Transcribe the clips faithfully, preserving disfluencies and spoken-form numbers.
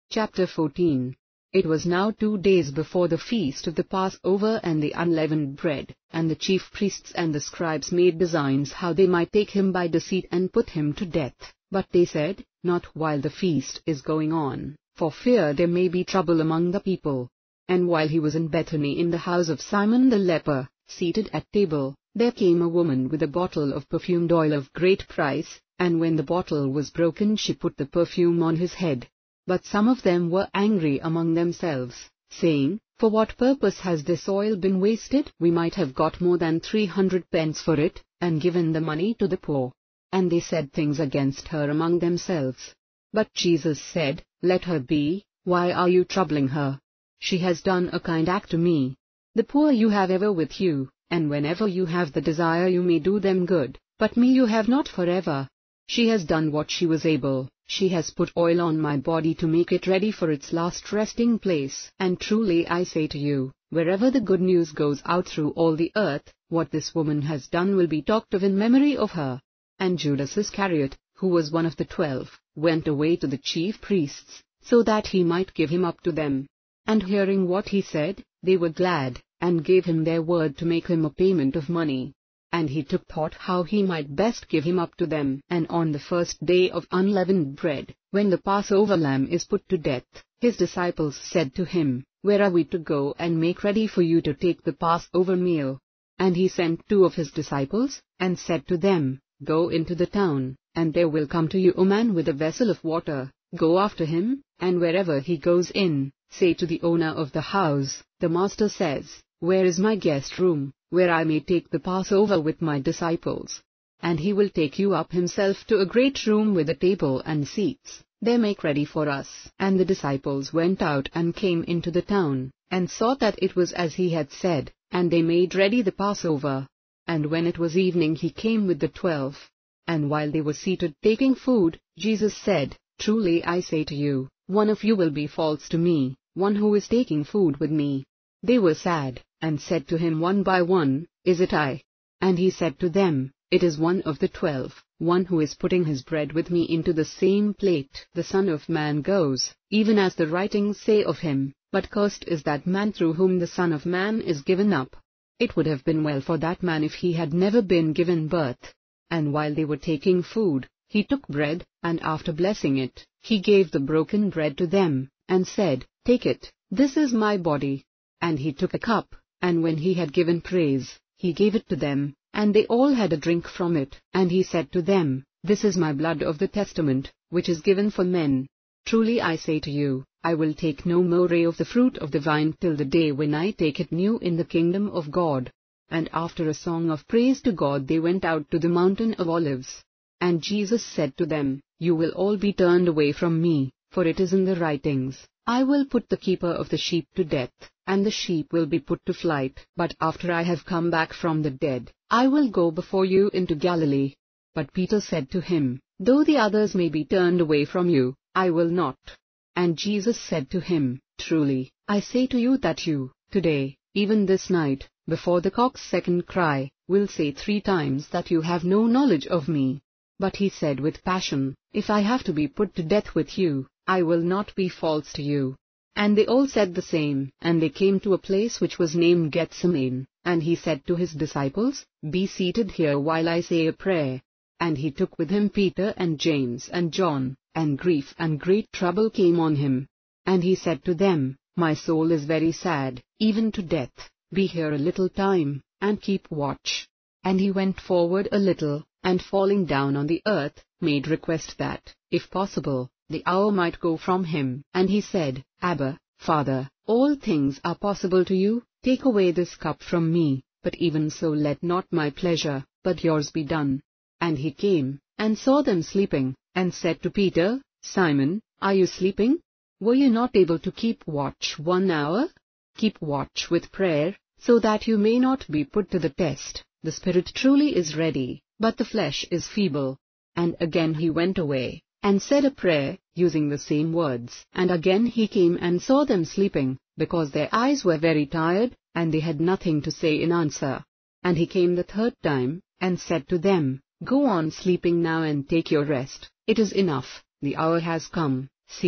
Chapter fourteen. It was now two days before the feast of the Passover and the unleavened bread, and the chief priests and the scribes made designs how they might take him by deceit and put him to death. But they said, Not while the feast is going on, for fear there may be trouble among the people. And while he was in Bethany in the house of Simon the leper, seated at table, there came a woman with a bottle of perfumed oil of great price, and when the bottle was broken she put the perfume on his head. But some of them were angry among themselves, saying, For what purpose has this oil been wasted? We might have got more than three hundred pence for it, and given the money to the poor. And they said things against her among themselves. But Jesus said, Let her be, why are you troubling her? She has done a kind act to me. The poor you have ever with you, and whenever you have the desire you may do them good, but me you have not forever. She has done what she was able. She has put oil on my body to make it ready for its last resting place. And truly I say to you, wherever the good news goes out through all the earth, what this woman has done will be talked of in memory of her. And Judas Iscariot, who was one of the twelve, went away to the chief priests, so that he might give him up to them. And hearing what he said, they were glad, and gave him their word to make him a payment of money. And he took thought how he might best give him up to them. And on the first day of unleavened bread, when the Passover lamb is put to death, his disciples said to him, Where are we to go and make ready for you to take the Passover meal? And he sent two of his disciples, and said to them, Go into the town, and there will come to you a man with a vessel of water. Go after him, and wherever he goes in, say to the owner of the house, The master says, Where is my guest room, where I may take the Passover with my disciples? And he will take you up himself to a great room with a table and seats. There make ready for us. And the disciples went out and came into the town, and saw that it was as he had said, and they made ready the Passover. And when it was evening he came with the twelve. And while they were seated taking food, Jesus said, Truly I say to you, one of you will be false to me, one who is taking food with me. They were sad, and said to him one by one, Is it I? And he said to them, It is one of the twelve, one who is putting his bread with me into the same plate. The Son of Man goes, even as the writings say of him, but cursed is that man through whom the Son of Man is given up. It would have been well for that man if he had never been given birth. And while they were taking food, he took bread, and after blessing it, he gave the broken bread to them, and said, Take it, this is my body. And he took a cup, and when he had given praise, he gave it to them, and they all had a drink from it. And he said to them, This is my blood of the testament, which is given for men. Truly I say to you, I will take no more of the fruit of the vine till the day when I take it new in the kingdom of God. And after a song of praise to God they went out to the mountain of Olives. And Jesus said to them, You will all be turned away from me, for it is in the writings, I will put the keeper of the sheep to death, and the sheep will be put to flight. But after I have come back from the dead, I will go before you into Galilee. But Peter said to him, Though the others may be turned away from you, I will not. And Jesus said to him, Truly, I say to you that you, today, even this night, before the cock's second cry, will say three times that you have no knowledge of me. But he said with passion, If I have to be put to death with you, I will not be false to you. And they all said the same. And they came to a place which was named Gethsemane. And he said to his disciples, Be seated here while I say a prayer. And he took with him Peter and James and John, and grief and great trouble came on him. And he said to them, My soul is very sad, even to death. Be here a little time, and keep watch. And he went forward a little, and falling down on the earth, made request that, if possible, the hour might go from him. And he said, Abba, Father, all things are possible to you, take away this cup from me, but even so let not my pleasure, but yours be done. And he came, and saw them sleeping, and said to Peter, Simon, are you sleeping? Were you not able to keep watch one hour? Keep watch with prayer, so that you may not be put to the test. The spirit truly is ready, but the flesh is feeble. And again he went away, and said a prayer, using the same words. And again he came and saw them sleeping, because their eyes were very tired, and they had nothing to say in answer. And he came the third time, and said to them, Go on sleeping now and take your rest. It is enough, the hour has come. See,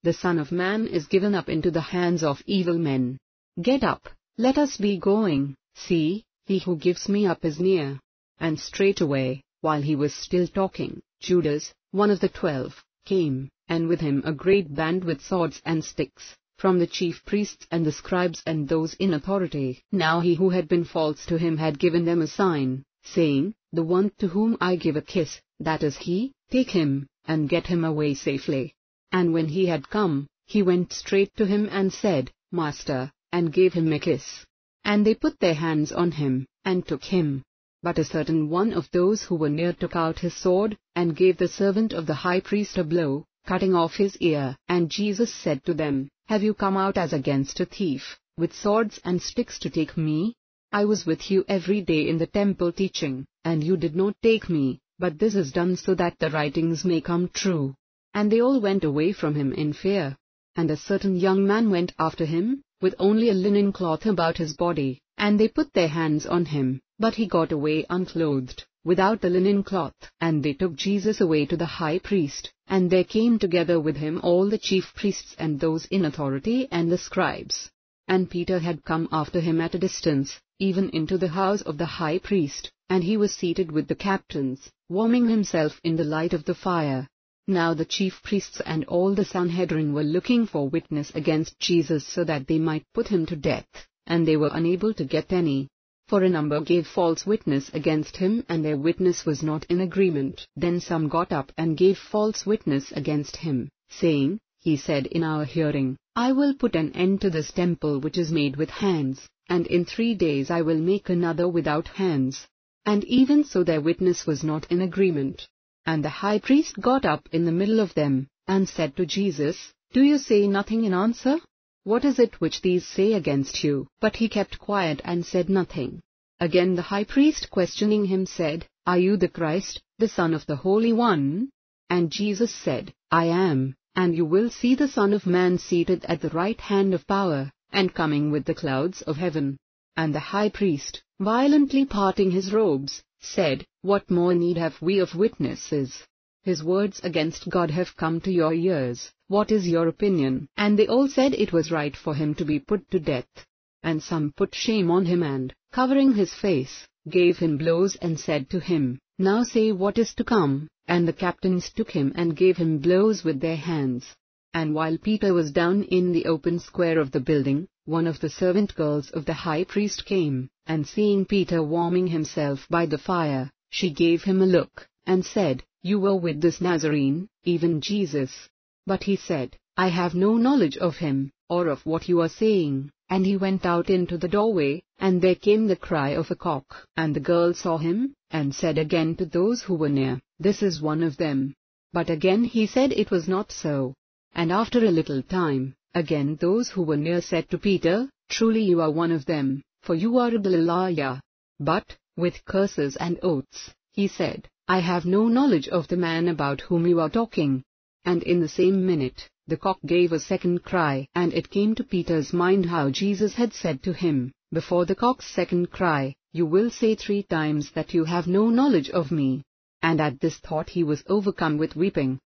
the Son of Man is given up into the hands of evil men. Get up, let us be going, see, he who gives me up is near. And straightway, while he was still talking, Judas, one of the twelve, came, and with him a great band with swords and sticks, from the chief priests and the scribes and those in authority. Now he who had been false to him had given them a sign, saying, The one to whom I give a kiss, that is he, take him, and get him away safely. And when he had come, he went straight to him and said, Master, and gave him a kiss. And they put their hands on him, and took him. But a certain one of those who were near took out his sword, and gave the servant of the high priest a blow, cutting off his ear. And Jesus said to them, Have you come out as against a thief, with swords and sticks to take me? I was with you every day in the temple teaching, and you did not take me, but this is done so that the writings may come true. And they all went away from him in fear. And a certain young man went after him, with only a linen cloth about his body, and they put their hands on him, but he got away unclothed, without the linen cloth. And they took Jesus away to the high priest, and there came together with him all the chief priests and those in authority and the scribes. And Peter had come after him at a distance, even into the house of the high priest, and he was seated with the captains, warming himself in the light of the fire. Now the chief priests and all the Sanhedrin were looking for witness against Jesus so that they might put him to death, and they were unable to get any. For a number gave false witness against him, and their witness was not in agreement. Then some got up and gave false witness against him, saying, He said in our hearing, I will put an end to this temple which is made with hands, and in three days I will make another without hands. And even so their witness was not in agreement. And the high priest got up in the middle of them, and said to Jesus, Do you say nothing in answer? What is it which these say against you? But he kept quiet and said nothing. Again the high priest questioning him said, Are you the Christ, the Son of the Holy One? And Jesus said, I am, and you will see the Son of Man seated at the right hand of power, and coming with the clouds of heaven. And the high priest, violently parting his robes, said, What more need have we of witnesses? His words against God have come to your ears. What is your opinion? And they all said it was right for him to be put to death. And some put shame on him and, covering his face, gave him blows and said to him, Now say what is to come. And the captains took him and gave him blows with their hands. And while Peter was down in the open square of the building, one of the servant girls of the high priest came, and seeing Peter warming himself by the fire, she gave him a look, and said, You were with this Nazarene, even Jesus. But he said, I have no knowledge of him, or of what you are saying. And he went out into the doorway, and there came the cry of a cock. And the girl saw him, and said again to those who were near, This is one of them. But again he said it was not so. And after a little time, again those who were near said to Peter, Truly you are one of them, for you are a Galilean. But, with curses and oaths, he said, I have no knowledge of the man about whom you are talking. And in the same minute, the cock gave a second cry, and it came to Peter's mind how Jesus had said to him, Before the cock's second cry, you will say three times that you have no knowledge of me. And at this thought he was overcome with weeping.